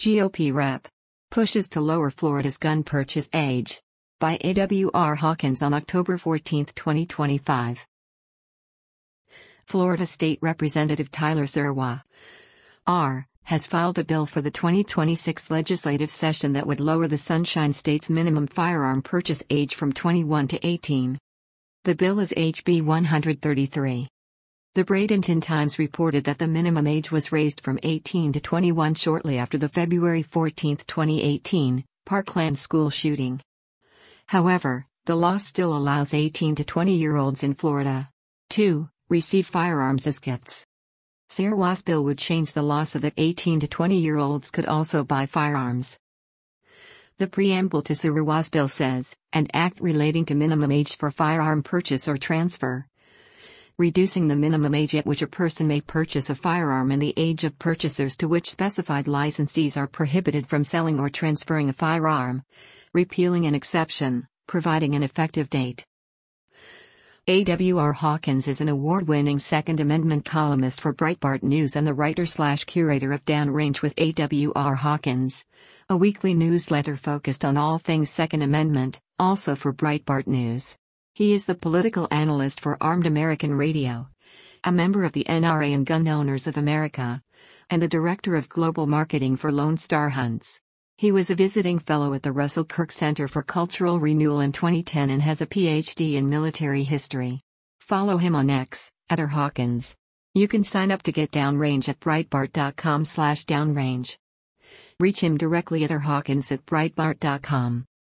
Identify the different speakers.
Speaker 1: GOP rep. Pushes to lower Florida's gun purchase age. By A.W.R. Hawkins on October 14, 2025. Florida State Representative Tyler Zerwa, R., has filed a bill for the 2026 legislative session that would lower the Sunshine State's minimum firearm purchase age from 21 to 18. The bill is HB 133. The Bradenton Times reported that the minimum age was raised from 18 to 21 shortly after the February 14, 2018, Parkland school shooting. However, the law still allows 18 to 20-year-olds in Florida to receive firearms as gifts. Zerwa's bill would change the law so that 18 to 20-year-olds could also buy firearms. The preamble to Zerwa's bill says, "An act relating to minimum age for firearm purchase or transfer, reducing the minimum age at which a person may purchase a firearm and the age of purchasers to which specified licensees are prohibited from selling or transferring a firearm, repealing an exception, providing an effective date." A.W.R. Hawkins is an award-winning Second Amendment columnist for Breitbart News and the writer/curator of Downrange with A.W.R. Hawkins, a weekly newsletter focused on all things Second Amendment, also for Breitbart News. He is the political analyst for Armed American Radio, a member of the NRA and Gun Owners of America, and the director of global marketing for Lone Star Hunts. He was a visiting fellow at the Russell Kirk Center for Cultural Renewal in 2010 and has a PhD in military history. Follow him on X, @RHawkins. You can sign up to get Downrange at Breitbart.com/downrange. Reach him directly at rhawkins@breitbart.com.